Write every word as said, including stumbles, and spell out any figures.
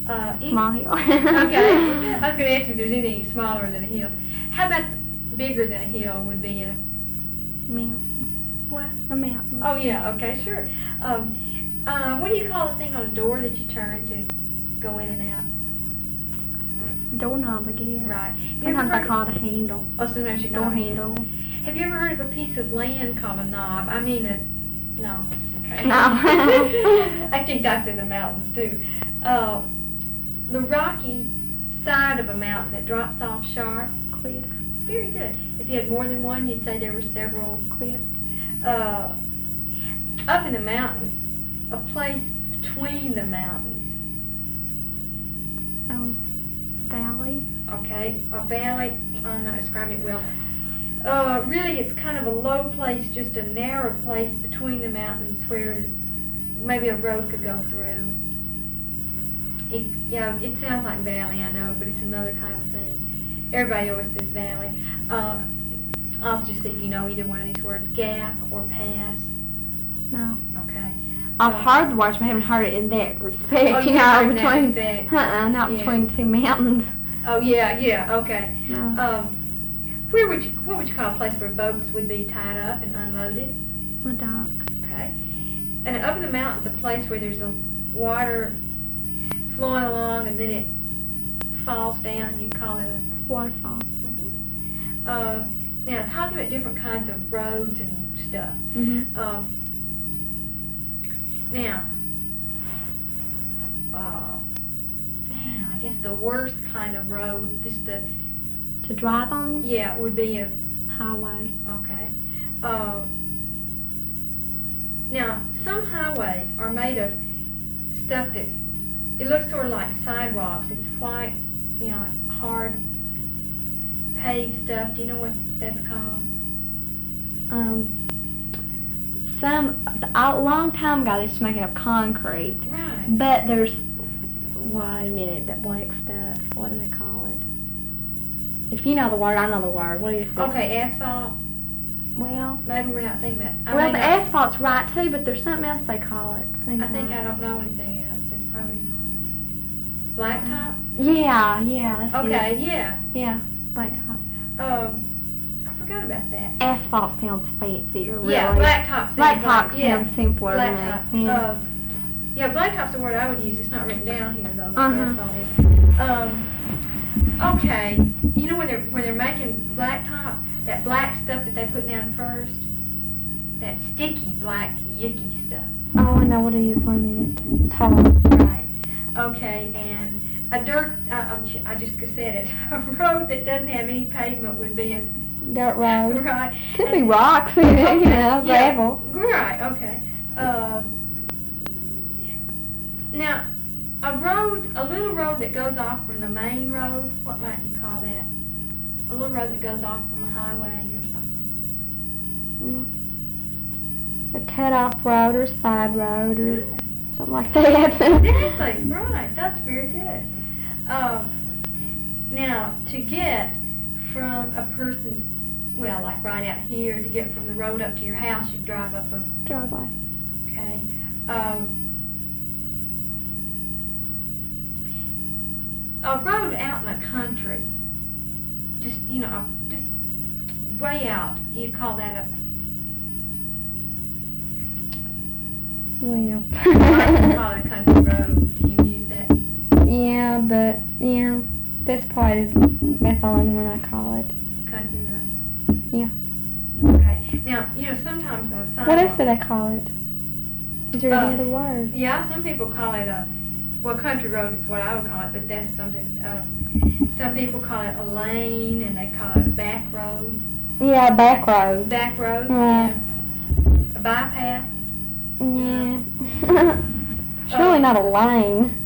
Uh, any- Small hill. Okay. I was going to ask you if there's anything smaller than a hill. How about bigger than a hill would be a Mountain. what? A mountain. Oh yeah. Okay. Sure. Um, uh, what do you call the thing on a door that you turn to go in and out? Doorknob, I guess. Right. Have you Sometimes ever I heard call it a handle. Of, oh, sometimes you call Door it a handle. Have you ever heard of a piece of land called a knob? I mean a no. Okay. No. I think that's in the mountains too. Uh, the rocky side of a mountain that drops off sharp. Cliff. Very good. If you had more than one, you'd say there were several. Cliffs. Uh, up in the mountains, a place between the mountains. Um, valley. Okay, a valley. I'm not describing it well. Uh, really, it's kind of a low place, just a narrow place between the mountains where maybe a road could go through. It, yeah, it sounds like valley, I know, but it's another kind of thing. Everybody always says valley. Uh, I'll just see if you know either one of these words: gap or pass. No. Okay. I've Uh, heard the words, but I haven't heard it in that respect. Oh, you you know, haven't heard in that between, respect. uh-uh, not Yeah. between two mountains. Oh yeah, yeah, okay. No. Um, where would you, what would you call a place where boats would be tied up and unloaded? A dock. Okay. And up in the mountains, a place where there's a water flowing along and then it falls down, you'd call it a. Waterfall. Mm-hmm. Uh, now, talking about different kinds of roads and stuff. Mm-hmm. Um, now, uh, man, I guess the worst kind of road, just the To drive on? yeah, would be a Highway. okay. Uh, now, some highways are made of stuff that's, it looks sort of like sidewalks. It's white, you know, like hard paved stuff. Do you know what that's called? Um, some, a long time ago, they used to make it of concrete. Right. But there's, wait a minute, that black stuff, what do they call it? If you know the word, I know the word. What do you think? Okay, asphalt. Well, Maybe we're not thinking about. I well, may the not- asphalt's right too, but there's something else they call it. Seems I think like- I don't know anything else. It's probably blacktop. Yeah, yeah, that's Okay, it. yeah. Yeah, blacktop. Um, I forgot about that. Asphalt sounds fancier, really. Yeah, blacktop. sounds Blacktop like- yeah. sounds simpler Blacktop. to me. Yeah. Uh, yeah, blacktop's the word I would use. It's not written down here though. Like Uh-huh. asphalt is. Um, okay. You know when they're when they're making blacktop, that black stuff that they put down first, that sticky black yucky stuff. Oh, I know what it is. One minute. Tar. Right. Okay, and a dirt. Uh, I'm sh- I just said it. A road that doesn't have any pavement would be a Dirt road. right. Could be And- rocks in it, you Okay, know, yeah, gravel. Right, okay. Um, now, a road, a little road that goes off from the main road, what might you call that? A little road that goes off from a highway or something. Mm. A cut-off road or side road or Good. something like that. Exactly, right. That's very good. Um, now, to get from a person's, well, like right out here, to get from the road up to your house, you drive up a Drive by. Okay. Um, a road out in the country, just, you know, just way out, you'd call that a, Well. I call it a country road. Do you use that? Yeah, but, yeah, this part is, that's the only one I call it. Country road? Yeah. Okay. Now, you know, sometimes a sidewalk. What else do they call it? Is there Uh, any other word? Yeah, some people call it a, well, country road is what I would call it, but that's something, uh, some people call it a lane, and they call it a back road. Yeah, back road. Back road, Yeah. yeah. A bypass. Yeah. It's really not a lane.